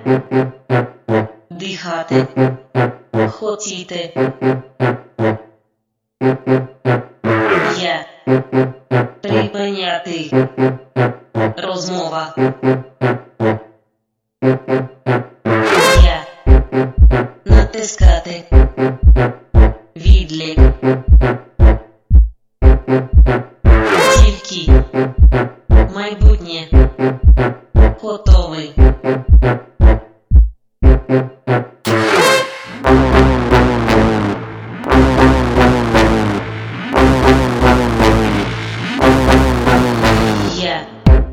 Дихати хотіти. Я припиняти. Розмова. Я натискати. Відлік. Тільки майбутнє. Готовий. Я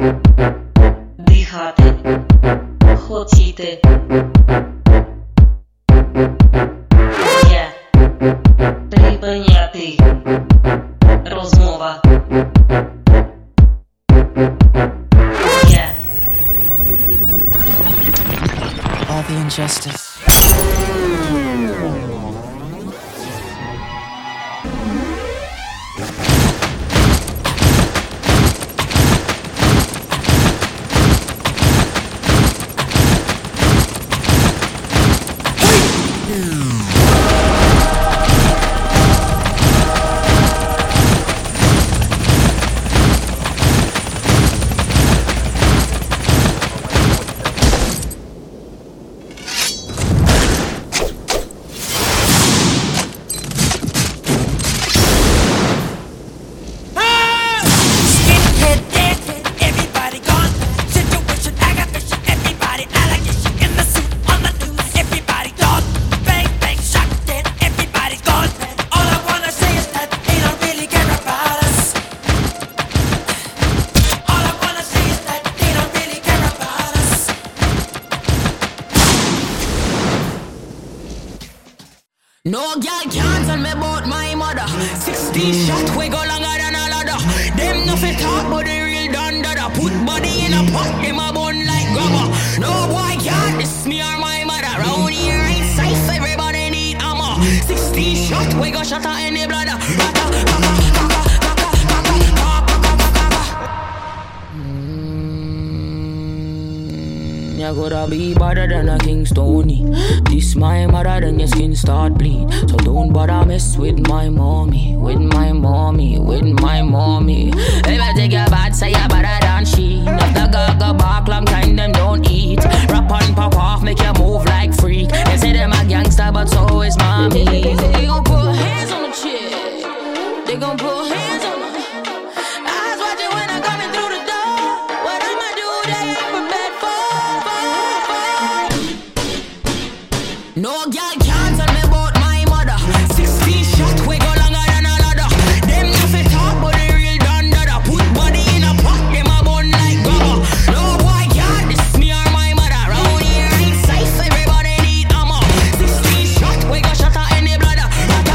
дихати хотіти. Я припиняти. Розмова. Я. All the injustice. No girl can't tell me about my mother. 60 shots we go longer than a ladder. Them nothing talk but the real done dada. Put body in a pot, them a bun like grabber. No boy can't diss me or my mother. Round here ain't safe, everybody need armor. 60 shots we go shot her in the bladder. You gotta be better than a King Stony. This my mother, then your skin start bleed. So don't bother mess with my mommy. With my mommy, with my mommy. If I take your bad, say you're better than she. Not the gaga bark, long time them don't eat. Rap and pop off, make you move like freak. They say them a gangster, but so is mommy. They gon' put hands on the chick. They gon' put hands on the. Eyes watching when I'm coming through the door. What I'ma do, they ain't prepared for. No girl can't tell me about my mother. 60 shots we go longer than a ladder. Them nothing talk but the real done dada. Put body in a pot, them a bun like grabber. No boy can't diss me or my mother. Round here ain't safe, everybody need armor. 60 shots we go shot her in the bladder.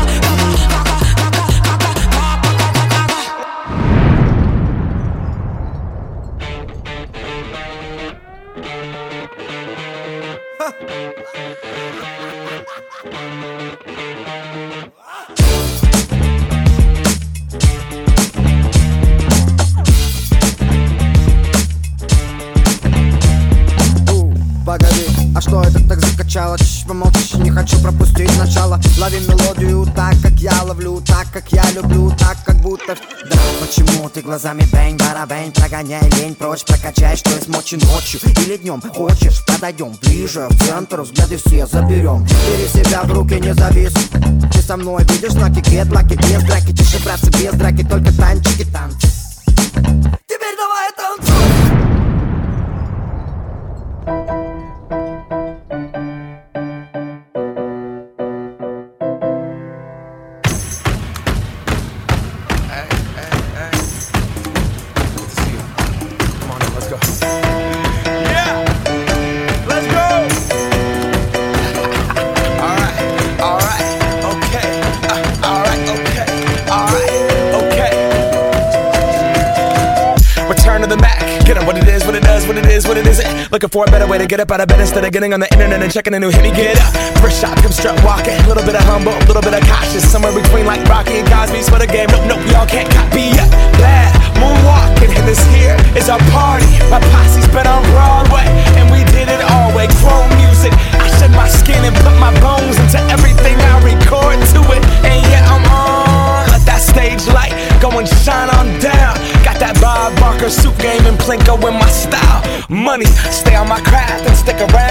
Погоди, а что это так закачало? Чуть помолчи, не хочу пропустить начало. Лови мелодию так, как я ловлю, так, как я люблю, так, как будто... Да, почему ты глазами бэнь-барабэнь? Прогоняй лень прочь, прокачай, что есть мочи ночью или днем. Хочешь, подойдем ближе, в центр, взгляды все заберем. Бери себя в руки, не завис. Ты со мной видишь знаки, гетлаки, без драки. Тише, братцы, без драки, только танчики, танцы. Теперь давай танцуй! What it isn't. Looking for a better way to get up out of bed instead of getting on the internet and checking a new hit. Me get up, first shot, come strut walking. A little bit of humble, a little bit of cautious. Somewhere between like Rocky and Cosby's for the game. Nope, y'all can't copy yet. Bad moonwalking, and this here is our party. My posse's been on Broadway, and we did it all way. Grown stick around.